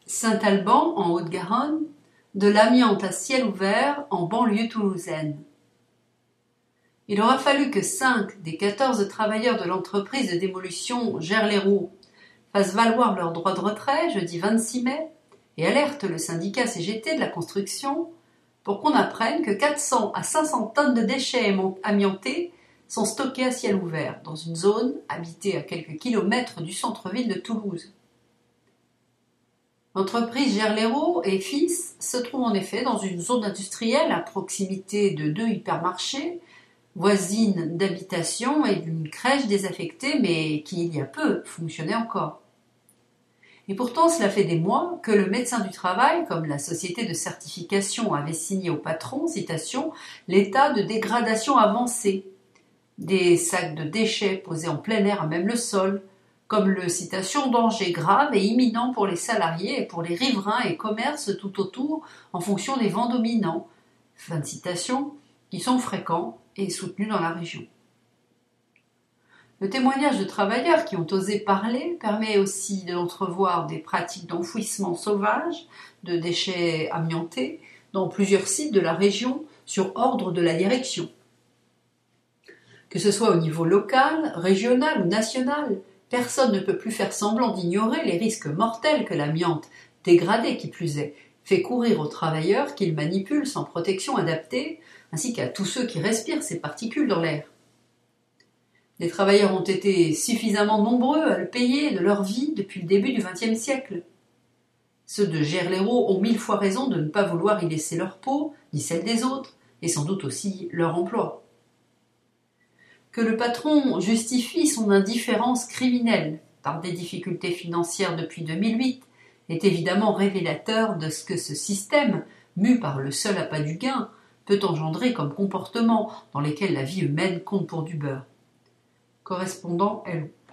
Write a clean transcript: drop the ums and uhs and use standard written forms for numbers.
Saint-Alban, en Haute-Garonne, de l'amiante à ciel ouvert en banlieue toulousaine. Il aura fallu que 5 des 14 travailleurs de l'entreprise de démolition Gerléraux fassent valoir leur droit de retrait jeudi 26 mai et alertent le syndicat CGT de la construction pour qu'on apprenne que 400 à 500 tonnes de déchets amiantés sont stockés à ciel ouvert dans une zone habitée à quelques kilomètres du centre-ville de Toulouse. L'entreprise Gerléraux et Fils se trouve en effet dans une zone industrielle à proximité de 2 hypermarchés, voisine d'habitations et d'une crèche désaffectée mais qui il y a peu fonctionnait encore. Et pourtant cela fait des mois que le médecin du travail, comme la société de certification avait signé au patron, citation, l'état de dégradation avancée, des sacs de déchets posés en plein air à même le sol, comme le citation danger grave et imminent pour les salariés et pour les riverains et commerces tout autour en fonction des vents dominants, fin de citation, qui sont fréquents et soutenus dans la région. Le témoignage de travailleurs qui ont osé parler permet aussi d'entrevoir des pratiques d'enfouissement sauvage de déchets amiantés dans plusieurs sites de la région sur ordre de la direction. Que ce soit au niveau local, régional ou national, personne ne peut plus faire semblant d'ignorer les risques mortels que l'amiante, dégradée qui plus est, fait courir aux travailleurs qu'ils manipulent sans protection adaptée, ainsi qu'à tous ceux qui respirent ces particules dans l'air. Les travailleurs ont été suffisamment nombreux à le payer de leur vie depuis le début du XXe siècle. Ceux de Gerléraux ont 1000 fois raison de ne pas vouloir y laisser leur peau, ni celle des autres, et sans doute aussi leur emploi. Que le patron justifie son indifférence criminelle par des difficultés financières depuis 2008 est évidemment révélateur de ce que ce système, mu par le seul appât du gain, peut engendrer comme comportement dans lesquels la vie humaine compte pour du beurre. Correspondant Hello.